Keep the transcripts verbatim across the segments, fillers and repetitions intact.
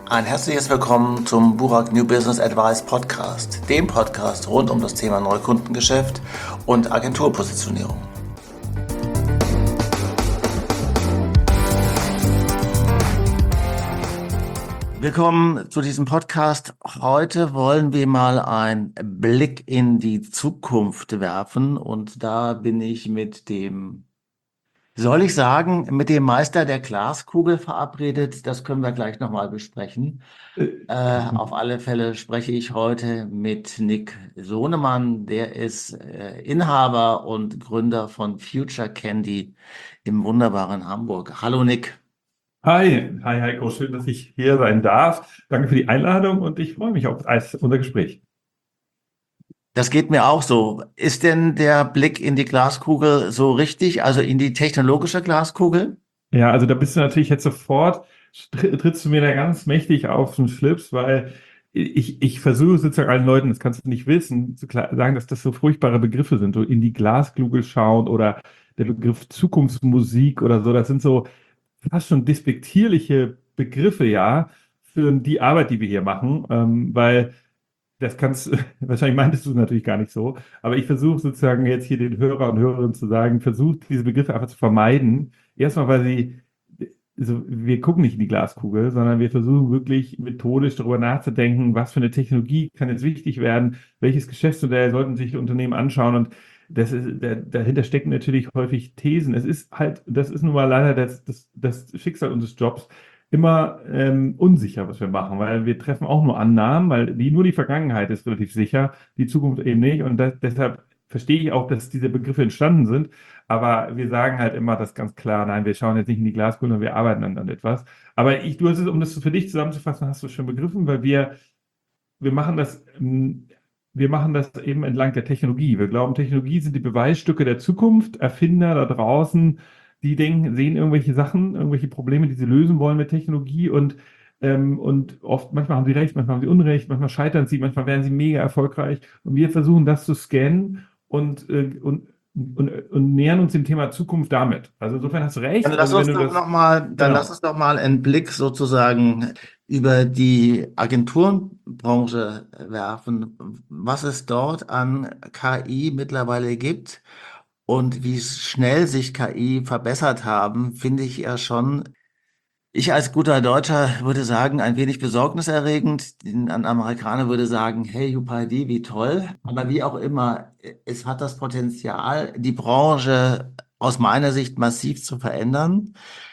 Ein herzliches Willkommen zum Burak New Business Advice Podcast, dem Podcast rund um das Thema Neukundengeschäft und Agenturpositionierung. Willkommen zu diesem Podcast. Heute wollen wir mal einen Blick in die Zukunft werfen und da bin ich mit dem Soll ich sagen, mit dem Meister der Glaskugel verabredet? Das können wir gleich nochmal besprechen. Äh, auf alle Fälle spreche ich heute mit Nick Sohnemann. Der ist äh, Inhaber und Gründer von Future Candy im wunderbaren Hamburg. Hallo Nick. Hi, hi Heiko, schön, dass ich hier sein darf. Danke für die Einladung und ich freue mich auf unser Gespräch. Das geht mir auch so. Ist denn der Blick in die Glaskugel so richtig, also in die technologische Glaskugel? Ja, also da bist du natürlich jetzt sofort, trittst du mir da ganz mächtig auf den Schlips, weil ich, ich versuche sozusagen allen Leuten, das kannst du nicht wissen, zu sagen, dass das so furchtbare Begriffe sind, so in die Glaskugel schauen oder der Begriff Zukunftsmusik oder so, das sind so fast schon despektierliche Begriffe, ja, für die Arbeit, die wir hier machen, ähm, weil das kannst, wahrscheinlich meintest du es natürlich gar nicht so, aber ich versuche sozusagen jetzt hier den Hörer und Hörerinnen zu sagen, versucht diese Begriffe einfach zu vermeiden. Erstmal, weil sie, also wir gucken nicht in die Glaskugel, sondern wir versuchen wirklich methodisch darüber nachzudenken, was für eine Technologie kann jetzt wichtig werden, welches Geschäftsmodell sollten sich Unternehmen anschauen und das ist, da, dahinter stecken natürlich häufig Thesen. Es ist halt, das ist nun mal leider das, das, das Schicksal unseres Jobs, immer ähm, unsicher, was wir machen, weil wir treffen auch nur Annahmen, weil die, nur die Vergangenheit ist relativ sicher, die Zukunft eben nicht. Und das, deshalb verstehe ich auch, dass diese Begriffe entstanden sind. Aber wir sagen halt immer das ganz klar, nein, wir schauen jetzt nicht in die Glaskugel, sondern wir arbeiten dann an etwas. Aber ich, du hast es, um das für dich zusammenzufassen, hast du schon begriffen, weil wir, wir machen das, wir machen das eben entlang der Technologie. Wir glauben, Technologie sind die Beweisstücke der Zukunft, Erfinder da draußen, die denken, sehen irgendwelche Sachen, irgendwelche Probleme, die sie lösen wollen mit Technologie und, ähm, und oft, manchmal haben sie recht, manchmal haben sie Unrecht, manchmal scheitern sie, manchmal werden sie mega erfolgreich und wir versuchen das zu scannen und, äh, und, und, und nähern uns dem Thema Zukunft damit. Also insofern hast du recht. Dann lass also, uns wenn du doch das, noch mal, dann genau. lass uns doch mal einen Blick sozusagen über die Agenturenbranche werfen, was es dort an K I mittlerweile gibt. Und wie schnell sich K I verbessert haben, finde ich ja schon, ich als guter Deutscher würde sagen, ein wenig besorgniserregend. Ein Amerikaner würde sagen, hey, Juppie, wie toll. Aber wie auch immer, es hat das Potenzial, die Branche aus meiner Sicht massiv zu verändern.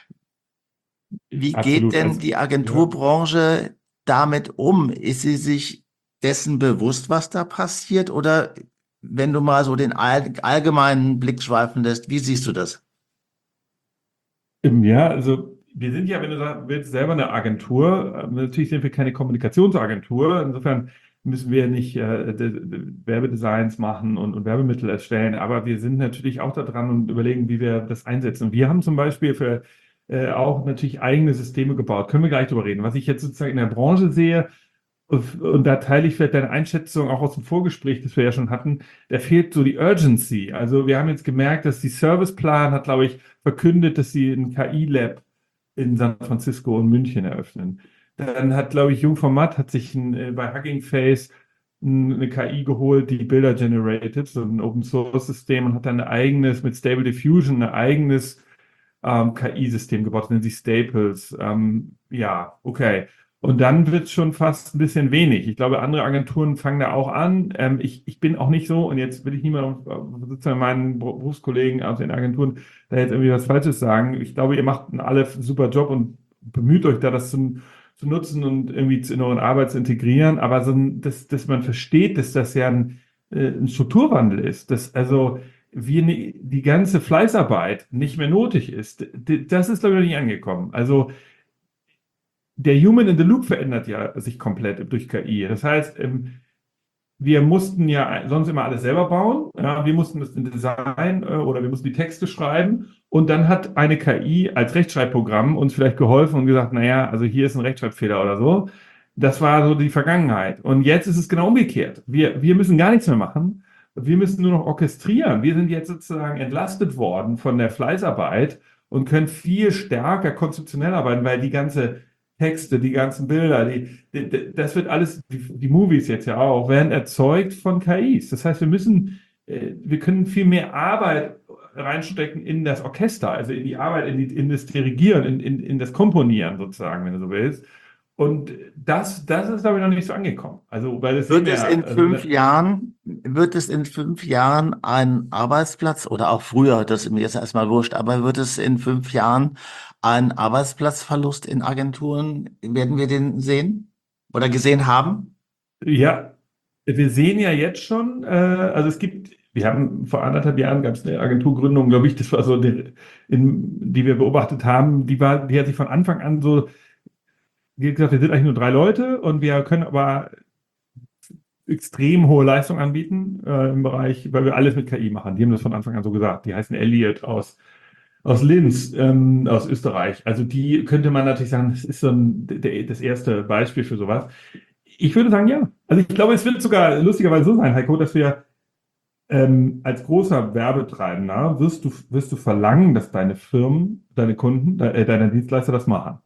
Wie geht Absolut. denn Also, die ja. Agenturbranche damit um? Ist sie sich dessen bewusst, was da passiert? Oder wenn du mal so den all, allgemeinen Blick schweifen lässt, wie siehst du das? Ja, also wir sind ja, wenn du sagen willst, selber eine Agentur. Äh, Natürlich sind wir keine Kommunikationsagentur. Insofern müssen wir nicht äh, de- de- Werbedesigns machen und, und Werbemittel erstellen. Aber wir sind natürlich auch da dran und überlegen, wie wir das einsetzen. Und wir haben zum Beispiel für äh, auch natürlich eigene Systeme gebaut. Können wir gleich drüber reden. Was ich jetzt sozusagen in der Branche sehe, und da teile ich vielleicht deine Einschätzung auch aus dem Vorgespräch, das wir ja schon hatten, da fehlt so die Urgency. Also wir haben jetzt gemerkt, dass die Serviceplan hat, glaube ich, verkündet, dass sie ein K I-Lab in San Francisco und München eröffnen. Dann hat, glaube ich, Jungformat hat sich ein, äh, bei Hugging Face ein, eine K I geholt, die Bilder generated, so ein Open-Source-System und hat dann ein eigenes, mit Stable Diffusion, ein eigenes ähm, K I-System gebaut, das nennt sich Staples. Ähm, ja, okay. Und dann wird es schon fast ein bisschen wenig. Ich glaube, andere Agenturen fangen da auch an. Ähm, ich, ich bin auch nicht so, und jetzt will ich niemandem, äh, sozusagen meinen Berufskollegen aus den Agenturen, da jetzt irgendwie was Falsches sagen. Ich glaube, ihr macht einen alle super Job und bemüht euch da, das zu, zu nutzen und irgendwie in euren Arbeit zu integrieren. Aber so, ein- dass, dass man versteht, dass das ja ein, äh, ein Strukturwandel ist. Dass also wir ne- die ganze Fleißarbeit nicht mehr nötig ist. D- Das ist, glaube ich, noch nicht angekommen. Also der Human in the Loop verändert ja sich komplett durch K I. Das heißt, ähm, wir mussten ja sonst immer alles selber bauen. Ja, wir mussten das Design äh, oder wir mussten die Texte schreiben. Und dann hat eine K I als Rechtschreibprogramm uns vielleicht geholfen und gesagt, naja, also hier ist ein Rechtschreibfehler oder so. Das war so die Vergangenheit. Und jetzt ist es genau umgekehrt. Wir, wir müssen gar nichts mehr machen. Wir müssen nur noch orchestrieren. Wir sind jetzt sozusagen entlastet worden von der Fleißarbeit und können viel stärker konzeptionell arbeiten, weil die ganze Texte, die ganzen Bilder, die, die, das wird alles, die, die Movies jetzt ja auch, werden erzeugt von K Is. Das heißt, wir müssen, äh, wir können viel mehr Arbeit reinstecken in das Orchester, also in die Arbeit, in, die, in das Dirigieren, in, in, in das Komponieren sozusagen, wenn du so willst. Und das, das ist, glaube ich, noch nicht so angekommen. Also, weil es Wird es mehr, in also, fünf Jahren, wird es in fünf Jahren ein Arbeitsplatz oder auch früher, das ist mir jetzt erstmal wurscht, aber wird es in fünf Jahren einen Arbeitsplatzverlust in Agenturen, werden wir den sehen oder gesehen haben? ja, wir sehen ja jetzt schon, äh, also es gibt, wir haben vor anderthalb Jahren gab es eine Agenturgründung, glaube ich, das war so, die, in, die wir beobachtet haben, die war, die hat sich von Anfang an so, wie gesagt, wir sind eigentlich nur drei Leute und wir können aber extrem hohe Leistung anbieten äh, im Bereich, weil wir alles mit K I machen. Die haben das von Anfang an so gesagt. Die heißen Elliot aus, aus Linz, ähm, aus Österreich. Also die könnte man natürlich sagen, das ist so ein, der, das erste Beispiel für sowas. Ich würde sagen, ja. Also ich glaube, es wird sogar lustigerweise so sein, Heiko, dass wir ähm, als großer Werbetreibender wirst du, wirst du verlangen, dass deine Firmen, deine Kunden, de, äh, deine Dienstleister das machen.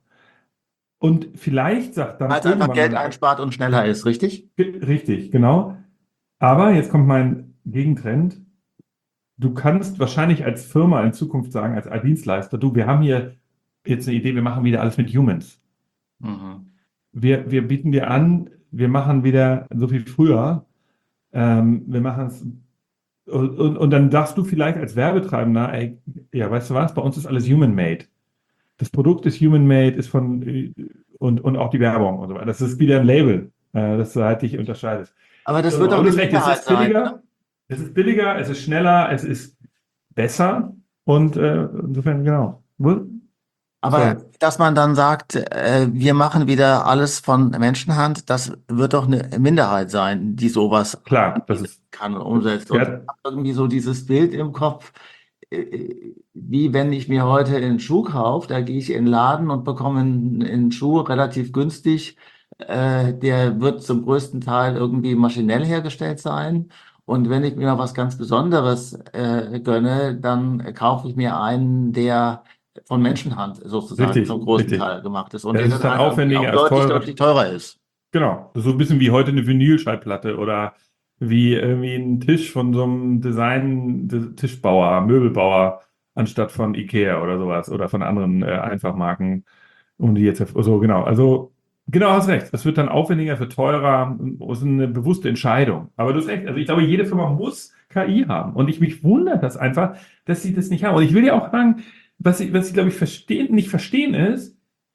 Und vielleicht sagt Weil dann es einfach irgendwann Geld mal, einspart und schneller ist, richtig? ge- richtig, genau. Aber jetzt kommt mein Gegentrend. Du kannst wahrscheinlich als Firma in Zukunft sagen, als Dienstleister, du, wir haben hier jetzt eine Idee, wir machen wieder alles mit Humans. Mhm. Wir, wir bieten dir an, wir machen wieder so viel früher. Ähm, wir machen es. Und, und, und dann sagst du vielleicht als Werbetreibender, ey, ja, weißt du was, bei uns ist alles human-made. Das Produkt ist human-made, ist von, äh, und, und auch die Werbung und so weiter. Das ist wieder ein Label, äh, das du halt dich unterscheidest. Aber das wird So, doch und eine das ist recht, es Minderheit ist sein, billiger, oder? es ist billiger, es ist schneller, es ist besser und äh, insofern, genau. Wo- Sorry. Aber dass man dann sagt, äh, wir machen wieder alles von Menschenhand, das wird doch eine Minderheit sein, die sowas Klar, das anbietet ist, kann und umsetzt. Und ich ja, habe irgendwie so dieses Bild im Kopf, äh, wie wenn ich mir heute einen Schuh kaufe, da gehe ich in den Laden und bekomme einen, einen Schuh relativ günstig. Äh, der wird zum größten Teil irgendwie maschinell hergestellt sein. Und wenn ich mir was ganz Besonderes äh, gönne, dann kaufe ich mir einen, der von Menschenhand sozusagen richtig, zum großen richtig. Teil gemacht ist und Ja, der das ist dann dann halt irgendwie auch aufwendiger, ist deutlich, teurer. deutlich teurer ist. Genau. Das ist so ein bisschen wie heute eine Vinylschallplatte oder wie irgendwie ein Tisch von so einem Design-Tischbauer, Möbelbauer, anstatt von IKEA oder sowas oder von anderen äh, Einfachmarken, um die jetzt, so genau. Also, genau, hast recht. Es wird dann aufwendiger, für teurer, das ist eine bewusste Entscheidung. Aber du hast recht. Also, ich glaube, jede Firma muss K I haben. Und ich mich wundert das einfach, dass sie das nicht haben. Und ich will ja auch sagen, was sie, was sie, glaube ich, verstehen, nicht verstehen ist,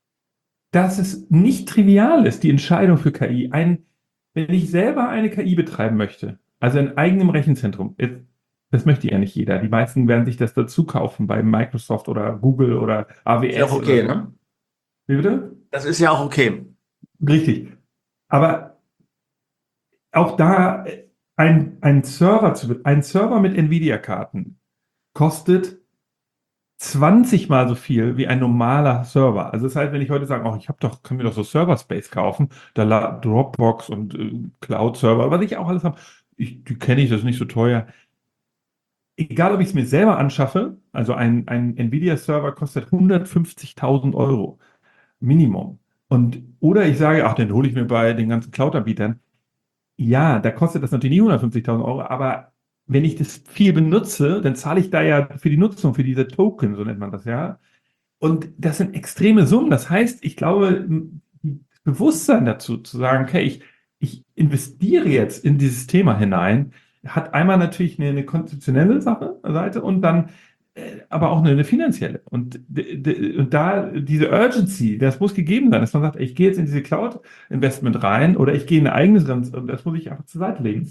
dass es nicht trivial ist, die Entscheidung für K I. Ein, wenn ich selber eine K I betreiben möchte, also in eigenem Rechenzentrum, jetzt, das möchte ja nicht jeder. Die meisten werden sich das dazu kaufen bei Microsoft oder Google oder Ist ja auch A W S oder okay, so. ne? Wie bitte? Das ist ja auch okay. Richtig. Aber auch da äh, ein, ein Server zu, ein Server mit Nvidia-Karten kostet zwanzig Mal so viel wie ein normaler Server. Also das heißt, wenn ich heute sage, oh, ich habe doch, kann mir doch so Server Space kaufen, da la- Dropbox und äh, Cloud-Server, was ich auch alles habe, ich, die kenne ich, das ist nicht so teuer. Egal, ob ich es mir selber anschaffe, also ein, ein Nvidia-Server kostet hundertfünfzigtausend Euro Minimum. Und, oder ich sage, ach, den hole ich mir bei den ganzen Cloud-Anbietern. Ja, da kostet das natürlich nie hundertfünfzigtausend Euro, aber wenn ich das viel benutze, dann zahle ich da ja für die Nutzung, für diese Token, so nennt man das ja. Und das sind extreme Summen. Das heißt, ich glaube, das Bewusstsein dazu zu sagen, okay, ich, ich investiere jetzt in dieses Thema hinein, hat einmal natürlich eine, eine konzeptionelle Sache, Seite und dann äh, aber auch eine, eine finanzielle. Und, d- d- und da diese Urgency, das muss gegeben sein, dass man sagt, ey, ich gehe jetzt in diese Cloud-Investment rein oder ich gehe in ein eigenes, und das muss ich einfach zur Seite legen.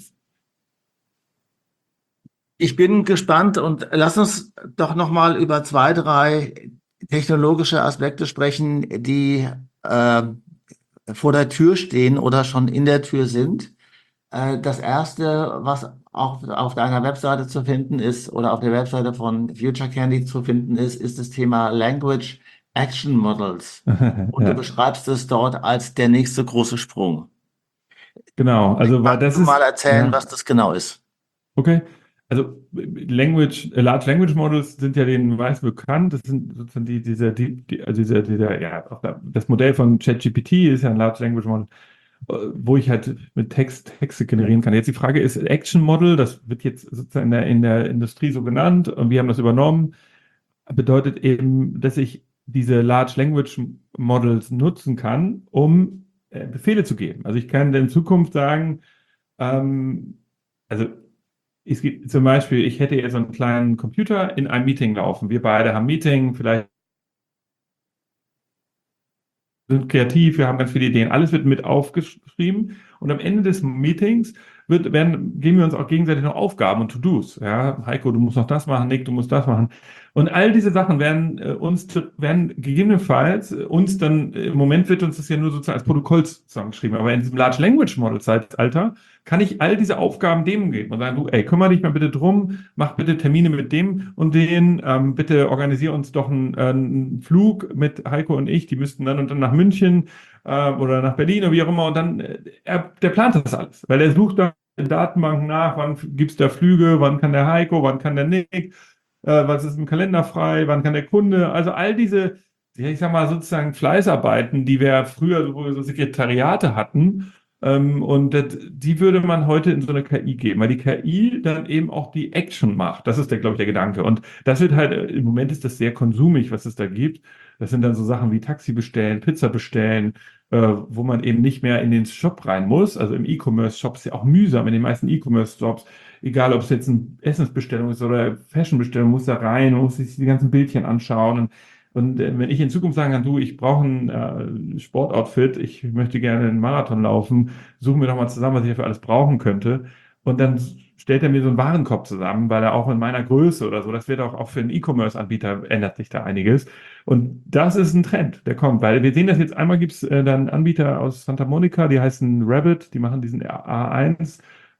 Ich bin gespannt und lass uns doch noch mal über zwei, drei technologische Aspekte sprechen, die äh, vor der Tür stehen oder schon in der Tür sind. Äh, das erste, was auch auf deiner Webseite zu finden ist oder auf der Webseite von Future Candy zu finden ist, ist das Thema Language Action Models. Und du Ja, beschreibst es dort als der nächste große Sprung. genau. Also, weil Magst das du mal ist, erzählen, ja, was das genau ist? okay. also Language, äh, Large Language Models sind ja den meisten bekannt. Das sind sozusagen die, dieser, die, die, also dieser, dieser, ja, auch da- das Modell von ChatGPT ist ja ein Large Language Model, äh, wo ich halt mit Text Texte generieren kann. Jetzt die Frage ist Action Model, das wird jetzt sozusagen in der, in der Industrie so genannt und wir haben das übernommen, bedeutet eben, dass ich diese Large Language Models nutzen kann, um äh, Befehle zu geben. Also ich kann in Zukunft sagen, ähm, also es gibt zum Beispiel, ich hätte jetzt so einen kleinen Computer in einem Meeting laufen. Wir beide haben ein Meeting, vielleicht sind kreativ, wir haben ganz viele Ideen. Alles wird mit aufgeschrieben und am Ende des Meetings wird, werden, geben wir uns auch gegenseitig noch Aufgaben und To-Dos. Ja, Heiko, du musst noch das machen, Nick, du musst das machen. Und all diese Sachen werden äh, uns werden gegebenenfalls äh, uns dann, äh, im Moment wird uns das ja nur sozusagen als Protokoll zusammengeschrieben, aber in diesem Large Language Model Zeitalter kann ich all diese Aufgaben dem geben und sagen, du, ey, kümmere dich mal bitte drum, mach bitte Termine mit dem und den, ähm, bitte organisier uns doch einen, äh, einen Flug mit Heiko und ich, die müssten dann und dann nach München äh, oder nach Berlin oder wie auch immer und dann, äh, er, der plant das alles, weil er sucht da in Datenbanken nach, wann gibt's da Flüge, wann kann der Heiko, wann kann der Nick, äh, was ist im Kalender frei, wann kann der Kunde, also all diese, ja, ich sag mal sozusagen Fleißarbeiten, die wir früher so, so Sekretariate hatten, ähm, und das, die würde man heute in so eine K I geben, weil die K I dann eben auch die Action macht. Das ist der, glaube ich, der Gedanke. Und das wird halt, äh, im Moment ist das sehr konsumig, was es da gibt. Das sind dann so Sachen wie Taxi bestellen, Pizza bestellen, äh, wo man eben nicht mehr in den Shop rein muss. Also im E-Commerce-Shop ist ja auch mühsam, in den meisten E-Commerce-Shops, egal ob es jetzt eine Essensbestellung ist oder Fashion-Bestellung, muss da rein, man muss sich die ganzen Bildchen anschauen. Und und äh, wenn ich in Zukunft sagen kann, du, ich brauche ein äh, Sportoutfit, ich möchte gerne einen Marathon laufen, suchen wir doch mal zusammen, was ich dafür alles brauchen könnte. Und dann stellt er mir so einen Warenkorb zusammen, weil er auch in meiner Größe oder so, das wird auch, auch für einen E-Commerce-Anbieter ändert sich da einiges. Und das ist ein Trend, der kommt, weil wir sehen das jetzt, einmal gibt es äh, dann Anbieter aus Santa Monica, die heißen Rabbit, die machen diesen A eins,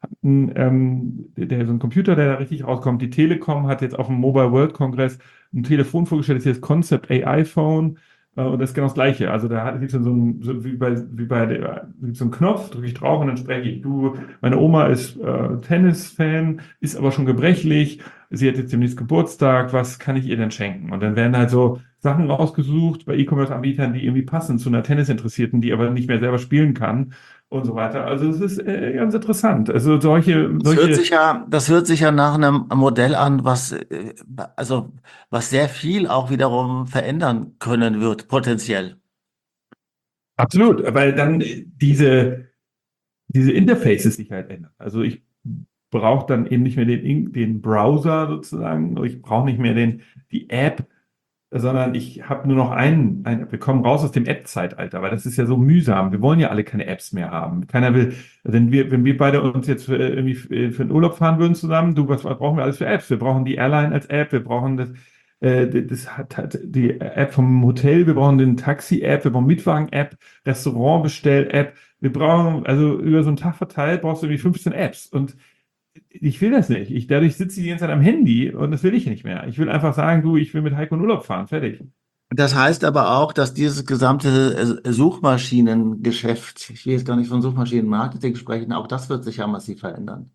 ähm, der, der so ein Computer, der da richtig rauskommt. Die Telekom hat jetzt auf dem Mobile World Congress ein Telefon vorgestellt, das ist das Concept A I Phone. Äh, und das ist genau das Gleiche. Also da gibt es dann so ein, so wie bei, wie bei der, gibt's so einen Knopf, drücke ich drauf und dann spreche ich. Du, meine Oma ist äh, Tennis-Fan, ist aber schon gebrechlich. Sie hat jetzt demnächst Geburtstag. Was kann ich ihr denn schenken? Und dann werden halt so Sachen rausgesucht bei E-Commerce-Anbietern, die irgendwie passen zu einer Tennisinteressierten, die aber nicht mehr selber spielen kann und so weiter. Also es ist äh, ganz interessant. Also solche, Das hört solche, sich ja, das hört sich ja nach einem Modell an, was, äh, also, was sehr viel auch wiederum verändern können wird, potenziell. absolut, weil dann äh, diese, diese Interfaces sich halt ändern. Also ich brauche dann eben nicht mehr den, In- den Browser sozusagen, ich brauche nicht mehr den, die App, sondern ich habe nur noch einen, einen, wir kommen raus aus dem App-Zeitalter, weil das ist ja so mühsam. Wir wollen ja alle keine Apps mehr haben. Keiner will, wenn wir, wenn wir beide uns jetzt für, irgendwie für, für einen Urlaub fahren würden zusammen, du, was, was brauchen wir alles für Apps? Wir brauchen die Airline als App, wir brauchen das, äh, das hat, hat die App vom Hotel, wir brauchen den Taxi-App, wir brauchen Mietwagen-App, Restaurant-Bestell-App. Wir brauchen, also über so einen Tag verteilt brauchst du irgendwie fünfzehn Apps. Und ich will das nicht. Ich, dadurch sitze ich die ganze Zeit am Handy und das will ich nicht mehr. Ich will einfach sagen, du, ich will mit Heiko in Urlaub fahren. Fertig. Das heißt aber auch, dass dieses gesamte äh, Suchmaschinengeschäft, ich will jetzt gar nicht von Suchmaschinenmarketing sprechen, auch das wird sich ja massiv verändern.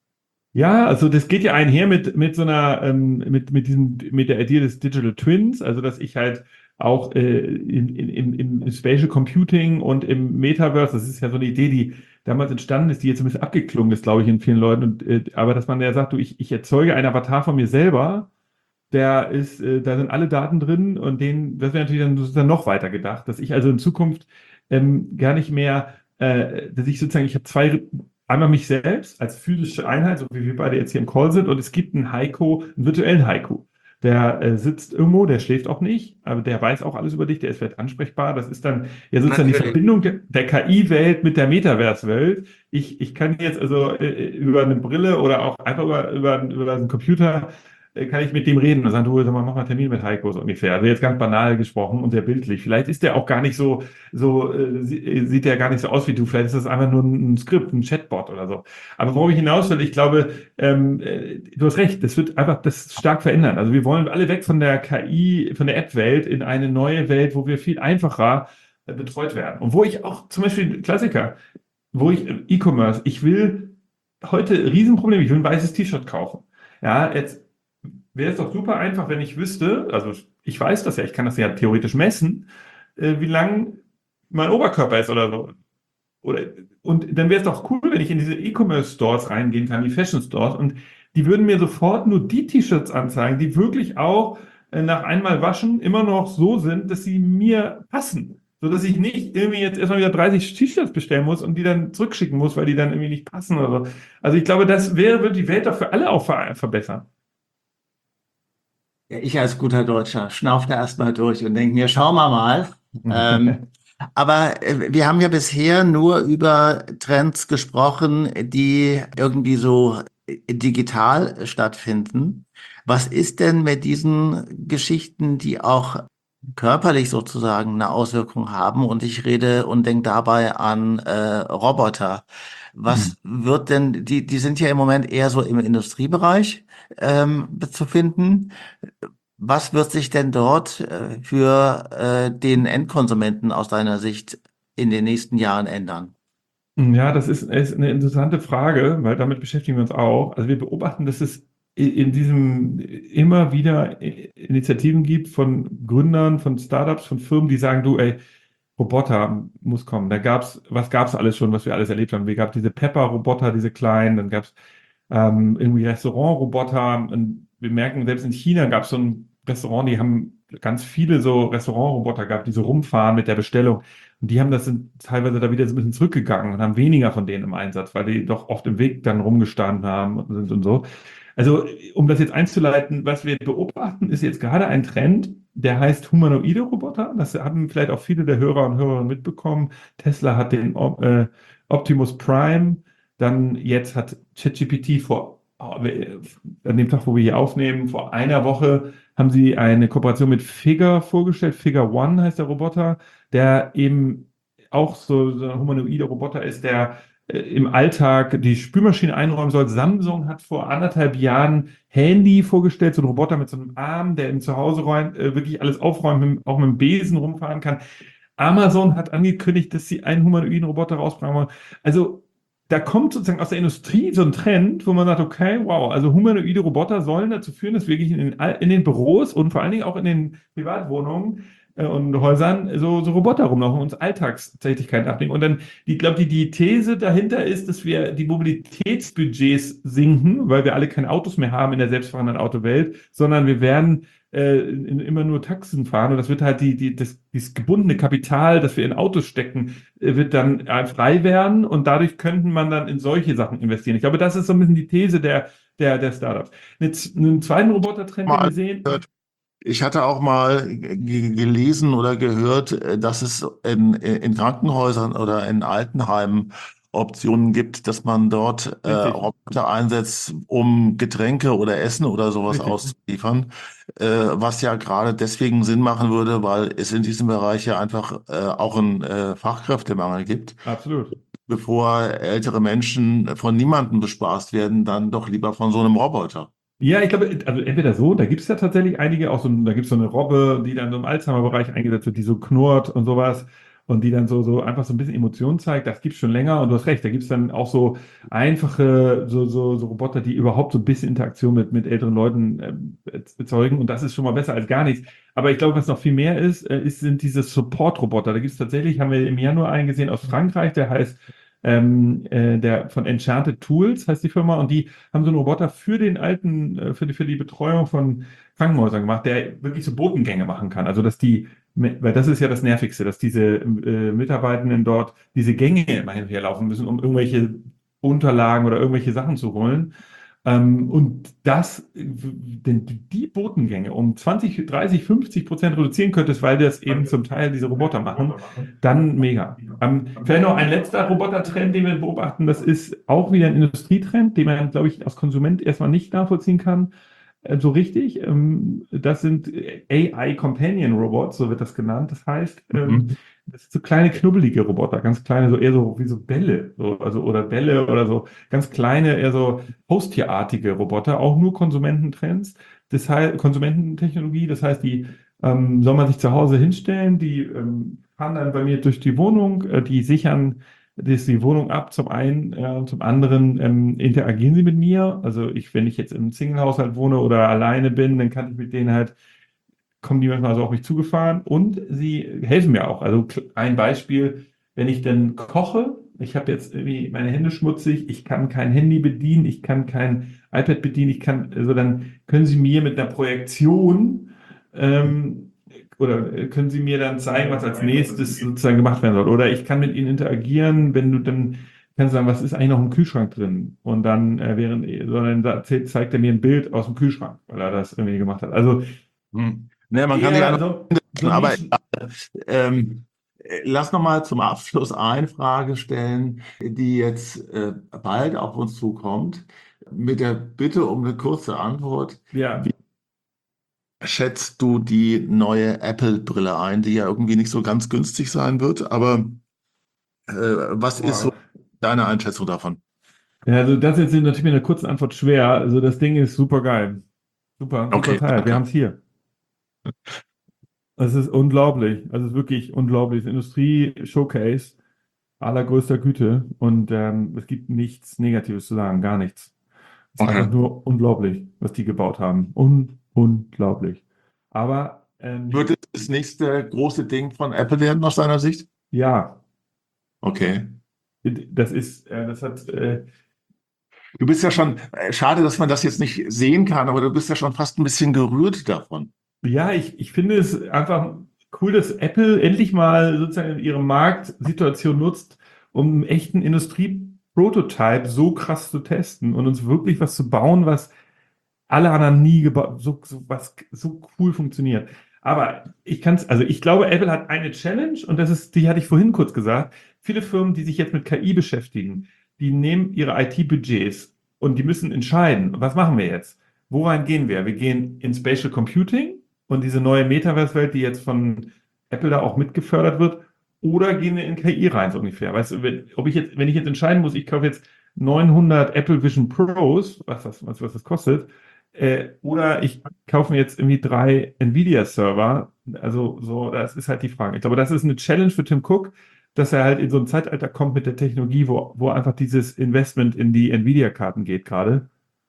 Ja, also das geht ja einher mit, mit so einer, ähm, mit, mit diesem, mit der Idee des Digital Twins, also dass ich halt auch äh, in, in, im, im Spatial Computing und im Metaverse, das ist ja so eine Idee, die damals entstanden ist, die jetzt ein bisschen abgeklungen ist, glaube ich, in vielen Leuten. Und, äh, aber dass man ja sagt, du, ich, ich erzeuge einen Avatar von mir selber, der ist, äh, da sind alle Daten drin und den, das wäre natürlich dann, das ist dann noch weiter gedacht, dass ich also in Zukunft ähm, gar nicht mehr, äh, dass ich sozusagen, ich habe zwei, einmal mich selbst als physische Einheit, so wie wir beide jetzt hier im Call sind, und es gibt einen Heiko, einen virtuellen Heiko. Der äh, sitzt irgendwo, der schläft auch nicht, aber der weiß auch alles über dich, der ist vielleicht ansprechbar. Das ist dann ja sozusagen die Natürlich. Verbindung der, der K I-Welt mit der Metaverse-Welt. Ich, ich kann jetzt also äh, über eine Brille oder auch einfach über, über, über einen Computer äh, kann ich mit dem reden und sagen, du, sag mal, mach mal einen Termin mit Heiko so ungefähr. Also jetzt ganz banal gesprochen und sehr bildlich. Vielleicht ist der auch gar nicht so, so äh, sie- sieht der gar nicht so aus wie du. Vielleicht ist das einfach nur ein, ein Skript, ein Chatbot oder so. Aber worauf ich hinaus will, ich glaube, ähm, äh, du hast recht, das wird einfach das stark verändern. Also wir wollen alle weg von der K I, von der App-Welt in eine neue Welt, wo wir viel einfacher äh, betreut werden. Und wo ich auch zum Beispiel Klassiker, wo ich äh, E-Commerce, ich will heute Riesenproblem, ich will ein weißes T-Shirt kaufen. Ja, jetzt wäre es doch super einfach, wenn ich wüsste, also ich weiß das ja, ich kann das ja theoretisch messen, äh, wie lang mein Oberkörper ist oder so. Oder, und dann wäre es doch cool, wenn ich in diese E-Commerce-Stores reingehen kann, die Fashion-Stores, und die würden mir sofort nur die T-Shirts anzeigen, die wirklich auch äh, nach einmal waschen immer noch so sind, dass sie mir passen. So dass ich nicht irgendwie jetzt erstmal wieder dreißig T-Shirts bestellen muss und die dann zurückschicken muss, weil die dann irgendwie nicht passen oder so. Also ich glaube, das wäre, würde die Welt doch für alle auch ver verbessern. Ja, ich als guter Deutscher schnaufe da erstmal durch und denke mir, schauen wir mal. Ähm, aber äh, wir haben ja bisher nur über Trends gesprochen, die irgendwie so äh, digital stattfinden. Was ist denn mit diesen Geschichten, die auch körperlich sozusagen eine Auswirkung haben? Und ich rede und denke dabei an äh, Roboter. Was wird denn, die, die sind ja im Moment eher so im Industriebereich ähm, zu finden. Was wird sich denn dort äh, für äh, den Endkonsumenten aus deiner Sicht in den nächsten Jahren ändern? Ja, das ist, ist eine interessante Frage, weil damit beschäftigen wir uns auch. Also wir beobachten, dass es i- in diesem immer wieder I- Initiativen gibt von Gründern, von Startups, von Firmen, die sagen, du, ey, Roboter muss kommen. Da gab's, was gab's alles schon, was wir alles erlebt haben? Wir gab diese Pepper-Roboter, diese kleinen, dann gab's ähm, irgendwie Restaurant-Roboter. Und wir merken, selbst in China gab's so ein Restaurant, die haben ganz viele so Restaurant-Roboter gehabt, die so rumfahren mit der Bestellung. Und die haben das sind teilweise da wieder so ein bisschen zurückgegangen und haben weniger von denen im Einsatz, weil die doch oft im Weg dann rumgestanden haben und, und so. Also, um das jetzt einzuleiten, was wir beobachten, ist jetzt gerade ein Trend, der heißt humanoide Roboter. Das haben vielleicht auch viele der Hörer und Hörerinnen mitbekommen. Tesla hat den äh, Optimus Prime, dann jetzt hat ChatGPT vor, äh, an dem Tag, wo wir hier aufnehmen, vor einer Woche haben sie eine Kooperation mit Figure vorgestellt. Figure One heißt der Roboter, der eben auch so, so ein humanoider Roboter ist, der äh, im Alltag die Spülmaschine einräumen soll. Samsung hat vor anderthalb Jahren Handy vorgestellt, so ein Roboter mit so einem Arm, der im Zuhause räumt, äh, wirklich alles aufräumt, mit, auch mit dem Besen rumfahren kann. Amazon hat angekündigt, dass sie einen humanoiden Roboter rausbringen wollen. Also da kommt sozusagen aus der Industrie so ein Trend, wo man sagt, okay, wow, also humanoide Roboter sollen dazu führen, dass wirklich in den, All- in den Büros und vor allen Dingen auch in den Privatwohnungen äh, und Häusern so, so Roboter rumlaufen und uns Alltagstätigkeiten abnehmen. Und dann, ich glaube, die, die These dahinter ist, dass wir die Mobilitätsbudgets sinken, weil wir alle keine Autos mehr haben in der selbstfahrenden Autowelt, sondern wir werden äh, in, immer nur Taxen fahren. Und das wird halt die, die, das, dieses gebundene Kapital, das wir in Autos stecken, äh, wird dann äh, frei werden und dadurch könnte man dann in solche Sachen investieren. Ich glaube, das ist so ein bisschen die These der, der, der Startups. Eine, einen zweiten Robotertrend, den Mal wir sehen, gehört. Ich hatte auch mal g- gelesen oder gehört, äh, dass es in, in Krankenhäusern oder in Altenheimen Optionen gibt, dass man dort äh, richtig, Roboter einsetzt, um Getränke oder Essen oder sowas richtig, auszuliefern, äh, was ja gerade deswegen Sinn machen würde, weil es in diesem Bereich ja einfach äh, auch einen äh, Fachkräftemangel gibt. absolut. Bevor ältere Menschen von niemandem bespaßt werden, dann doch lieber von so einem Roboter. Ja, ich glaube, also entweder so, da gibt es ja tatsächlich einige, auch so, da gibt es so eine Robbe, die dann so im Alzheimer-Bereich eingesetzt wird, die so knurrt und sowas und die dann so, so einfach so ein bisschen Emotionen zeigt. Das gibt es schon länger und du hast recht, da gibt es dann auch so einfache, so, so, so Roboter, die überhaupt so ein bisschen Interaktion mit, mit älteren Leuten ähm, erzeugen und das ist schon mal besser als gar nichts. Aber ich glaube, was noch viel mehr ist, äh, ist sind diese Support-Roboter. Da gibt es tatsächlich, haben wir im Januar einen gesehen aus Frankreich, der heißt ähm, äh, der von Enchanted Tools heißt die Firma und die haben so einen Roboter für den alten, äh, für die, für die Betreuung von Krankenhäusern gemacht, der wirklich so Botengänge machen kann. Also dass die, weil das ist ja das Nervigste, dass diese äh, Mitarbeitenden dort diese Gänge immer hinterher laufen müssen, um irgendwelche Unterlagen oder irgendwelche Sachen zu holen. Ähm, und das, denn die Botengänge um zwanzig, dreißig, fünfzig Prozent reduzieren könntest, weil das eben zum Teil diese Roboter machen, dann mega. Ähm, vielleicht noch ein letzter Robotertrend, den wir beobachten, das ist auch wieder ein Industrietrend, den man, glaube ich, als Konsument erstmal nicht nachvollziehen kann, äh, so richtig. Ähm, das sind A I Companion Robots, so wird das genannt. Das heißt, ähm, Mhm. das sind so kleine knubbelige Roboter, ganz kleine, so eher so wie so Bälle, so, also oder Bälle oder so ganz kleine, eher so Haustierartige Roboter, auch nur Konsumententrends. Das heißt, Konsumententechnologie, das heißt, die ähm, soll man sich zu Hause hinstellen, die ähm, fahren dann bei mir durch die Wohnung, äh, die sichern das die Wohnung ab, zum einen, äh, zum anderen ähm, interagieren sie mit mir. Also ich, wenn ich jetzt im Single-Haushalt wohne oder alleine bin, dann kann ich mit denen halt, kommen die manchmal so auf mich zugefahren und sie helfen mir auch. Also kl- ein Beispiel, wenn ich dann koche, ich habe jetzt irgendwie meine Hände schmutzig, ich kann kein Handy bedienen, ich kann kein iPad bedienen, ich kann, also dann können sie mir mit einer Projektion ähm, oder äh, können Sie mir dann zeigen, was als nächstes sozusagen gemacht werden soll? Oder ich kann mit Ihnen interagieren, wenn du dann kannst du sagen, was ist eigentlich noch im Kühlschrank drin? Und dann äh, während, sondern da zeigt, zeigt er mir ein Bild aus dem Kühlschrank, weil er das irgendwie gemacht hat. Also Hm. Ne, man kann sich eher einfach, so, so aber Nischen. ähm, äh, lass noch mal zum Abschluss eine Frage stellen, die jetzt äh, bald auf uns zukommt, mit der Bitte um eine kurze Antwort. Ja, Schätzt du die neue Apple-Brille ein, die ja irgendwie nicht so ganz günstig sein wird, aber äh, was ist so wow. deine Einschätzung davon? Ja, also das jetzt ist natürlich mit einer kurzen Antwort schwer. Also das Ding ist super geil. Super, super Okay, Teil. Wir danke. haben es hier. Es ist unglaublich. Also es ist wirklich unglaublich. Das Industrie-Showcase allergrößter Güte und ähm, es gibt nichts Negatives zu sagen, gar nichts. Es ist Okay. einfach nur unglaublich, was die gebaut haben. Un unglaublich. Aber ähm, Wird es das nächste große Ding von Apple werden aus deiner Sicht? ja, Okay. das ist, äh, das hat, äh, Du bist ja schon, äh, schade, dass man das jetzt nicht sehen kann, aber du bist ja schon fast ein bisschen gerührt davon. ja, ich, ich finde es einfach cool, dass Apple endlich mal sozusagen ihre Marktsituation nutzt, um einen echten Industrie-Prototype so krass zu testen und uns wirklich was zu bauen, was alle anderen nie gebaut, so, so was so cool funktioniert. Aber ich kann es, also ich glaube, Apple hat eine Challenge und das ist, die hatte ich vorhin kurz gesagt. Viele Firmen, die sich jetzt mit K I beschäftigen, die nehmen ihre I T-Budgets und die müssen entscheiden, was machen wir jetzt? Worein gehen wir? Wir gehen in Spatial Computing und diese neue Metaverse-Welt, die jetzt von Apple da auch mitgefördert wird, oder gehen wir in K I rein, so ungefähr. Weißt du, wenn, ob ich jetzt, wenn ich jetzt entscheiden muss, ich kaufe jetzt neunhundert Apple Vision Pros, was das, was, was das kostet, äh, oder ich kaufe mir jetzt irgendwie drei Nvidia-Server. Also so, das ist halt die Frage. Ich glaube, das ist eine Challenge für Tim Cook, dass er halt in so ein Zeitalter kommt mit der Technologie, wo, wo einfach dieses Investment in die Nvidia-Karten geht gerade.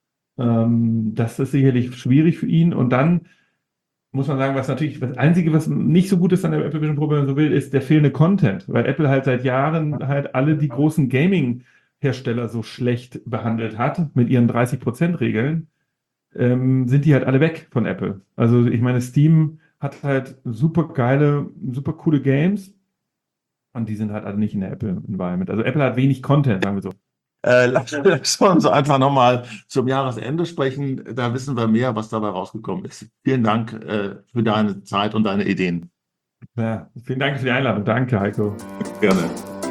Ähm, das ist sicherlich schwierig für ihn. Und dann muss man sagen, was natürlich, das Einzige, was nicht so gut ist an der Apple Vision Pro, wenn man so will, ist der fehlende Content, weil Apple halt seit Jahren halt alle die großen Gaming-Hersteller so schlecht behandelt hat mit ihren dreißig Prozent Regeln, ähm, sind die halt alle weg von Apple. Also ich meine, Steam hat halt super geile, super coole Games und die sind halt alle nicht in der Apple-Environment. Also Apple hat wenig Content, sagen wir so. Äh, lass, lass uns einfach nochmal zum Jahresende sprechen. Da wissen wir mehr, was dabei rausgekommen ist. Vielen Dank äh, für deine Zeit und deine Ideen. Ja, vielen Dank für die Einladung. Danke, Heiko. Gerne.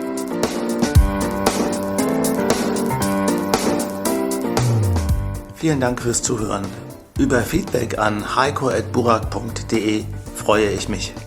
Vielen Dank fürs Zuhören. Über Feedback an heiko at burak punkt de freue ich mich.